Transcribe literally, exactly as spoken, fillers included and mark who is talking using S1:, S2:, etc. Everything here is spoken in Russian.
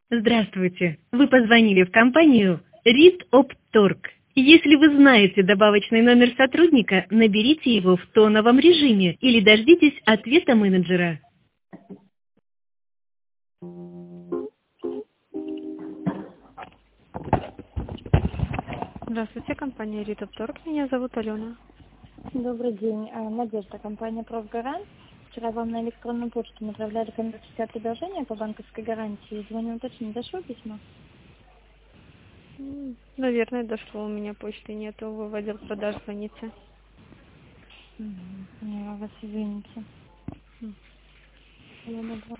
S1: Здравствуйте. Вы позвонили в компанию ReadOptOrg. Если вы знаете добавочный номер сотрудника, наберите его в тоновом режиме или дождитесь ответа менеджера.
S2: Здравствуйте, компания ReadOptOrg. Меня зовут Алена.
S3: Добрый день. А, Надежда, компания «Профгарант». Вчера вам на электронную почту направляли коммерческое предложение по банковской гарантии. Звоню уточнить, дошло письмо?
S2: М, Наверное, дошло. У меня почты нету. Вы в отдел продаж звоните.
S3: Угу. Я вас извините.
S2: М, Ладно,